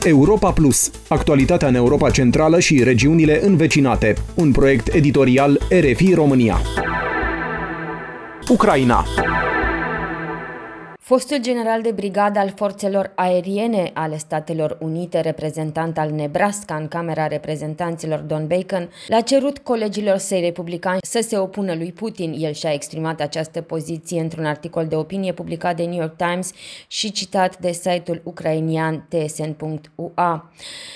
Europa Plus. Actualitatea în Europa Centrală și regiunile învecinate. Un proiect editorial RFI România. Ucraina. Fostul general de brigadă al forțelor aeriene ale Statelor Unite, reprezentant al Nebraska în Camera Reprezentanților Don Bacon, le-a cerut colegilor săi republicani să se opună lui Putin. El și-a exprimat această poziție într-un articol de opinie publicat de New York Times și citat de site-ul ucrainian tsn.ua.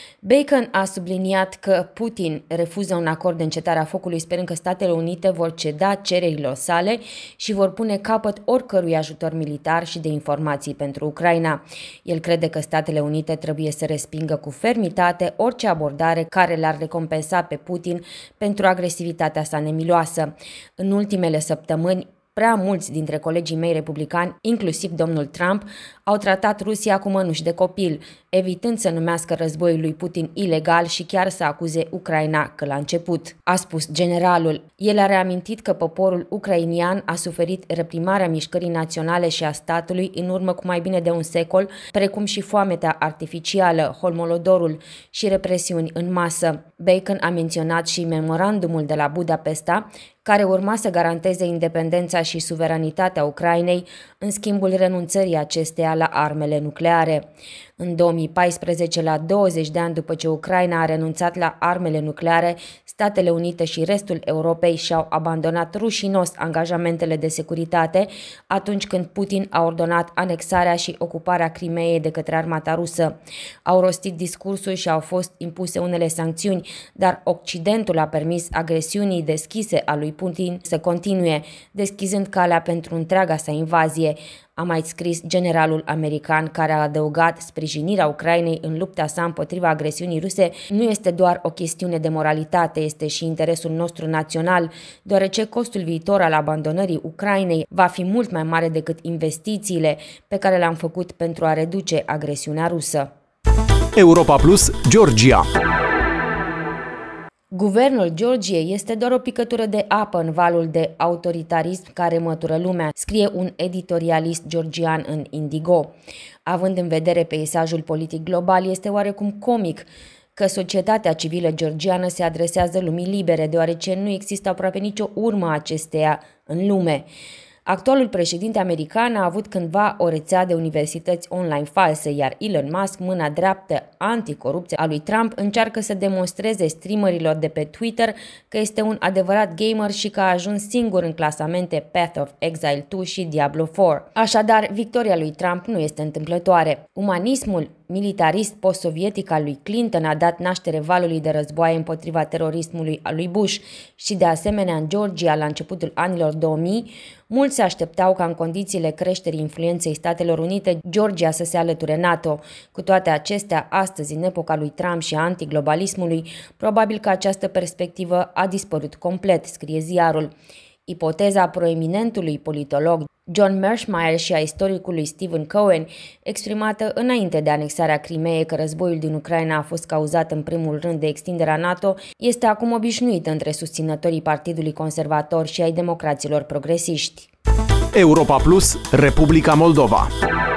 Bacon a subliniat că Putin refuză un acord de încetare a focului, sperând că Statele Unite vor ceda cererilor sale și vor pune capăt oricărui ajutor militar și de informații pentru Ucraina. El crede că Statele Unite trebuie să respingă cu fermitate orice abordare care l-ar recompensa pe Putin pentru agresivitatea sa nemiloasă. În ultimele săptămâni, prea mulți dintre colegii mei republicani, inclusiv domnul Trump, au tratat Rusia cu mănuși de copil, evitând să numească războiul lui Putin ilegal și chiar să acuze Ucraina că l-a început, a spus generalul. El a reamintit că poporul ucrainian a suferit reprimarea mișcării naționale și a statului în urmă cu mai bine de un secol, precum și foametea artificială, holmolodorul și represiuni în masă. Bacon a menționat și memorandumul de la Budapesta, care urma să garanteze independența și suveranitatea Ucrainei în schimbul renunțării acesteia la armele nucleare. În 2014, la 20 de ani după ce Ucraina a renunțat la armele nucleare, Statele Unite și restul Europei și-au abandonat rușinos angajamentele de securitate atunci când Putin a ordonat anexarea și ocuparea Crimeei de către armata rusă. Au rostit discursuri și au fost impuse unele sancțiuni, dar Occidentul a permis agresiunii deschise a lui Putin să continue, deschizând calea pentru întreaga sa invazie, a mai scris generalul american, care a adăugat: sprijinirea Ucrainei în lupta sa împotriva agresiunii ruse nu este doar o chestiune de moralitate, este și interesul nostru național, deoarece costul viitor al abandonării Ucrainei va fi mult mai mare decât investițiile pe care le-am făcut pentru a reduce agresiunea rusă. Europa Plus, Georgia. Guvernul Georgiei este doar o picătură de apă în valul de autoritarism care mătură lumea, scrie un editorialist georgian în Indigo. Având în vedere peisajul politic global, este oarecum comic că societatea civilă georgiană se adresează lumii libere, deoarece nu există aproape nicio urmă a acesteia în lume. Actualul președinte american a avut cândva o rețea de universități online false, iar Elon Musk, mâna dreaptă anticorupție a lui Trump, încearcă să demonstreze streamerilor de pe Twitter că este un adevărat gamer și că a ajuns singur în clasamente Path of Exile 2 și Diablo 4. Așadar, victoria lui Trump nu este întâmplătoare. Umanismul militarist post-sovietic al lui Clinton a dat naștere valului de războaie împotriva terorismului al lui Bush și, de asemenea, în Georgia, la începutul anilor 2000, mulți se așteptau ca în condițiile creșterii influenței Statelor Unite, Georgia să se alăture NATO. Cu toate acestea, astăzi, în epoca lui Trump și a antiglobalismului, probabil că această perspectivă a dispărut complet, scrie ziarul. Ipoteza proeminentului politolog John Mearsheimer și a istoricului Stephen Cohen, exprimată înainte de anexarea Crimeei că războiul din Ucraina a fost cauzat în primul rând de extinderea NATO, este acum obișnuită între susținătorii Partidului Conservator și ai democraților progresiști. Europa Plus, Republica Moldova.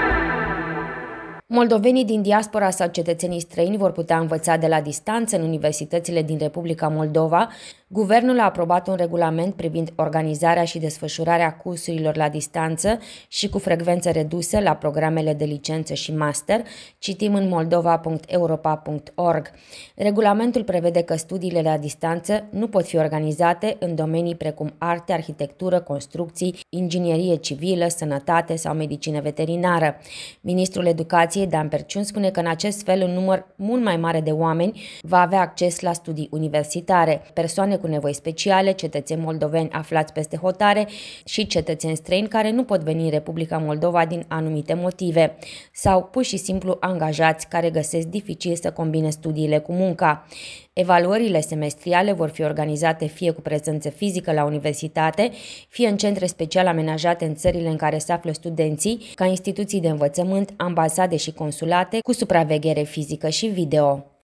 Moldovenii din diaspora sau cetățenii străini vor putea învăța de la distanță în universitățile din Republica Moldova. Guvernul a aprobat un regulament privind organizarea și desfășurarea cursurilor la distanță și cu frecvență redusă la programele de licență și master, citim în moldova.europa.org. Regulamentul prevede că studiile la distanță nu pot fi organizate în domenii precum arte, arhitectură, construcții, inginerie civilă, sănătate sau medicină veterinară. Ministrul Educației Dan Perciun spune că în acest fel un număr mult mai mare de oameni va avea acces la studii universitare, persoane cu nevoi speciale, cetățeni moldoveni aflați peste hotare și cetățeni străini care nu pot veni în Republica Moldova din anumite motive sau pur și simplu angajați care găsesc dificil să combine studiile cu munca. Evaluările semestriale vor fi organizate fie cu prezență fizică la universitate, fie în centre special amenajate în țările în care se află studenții, ca instituții de învățământ, ambasade și consulate, cu supraveghere fizică și video.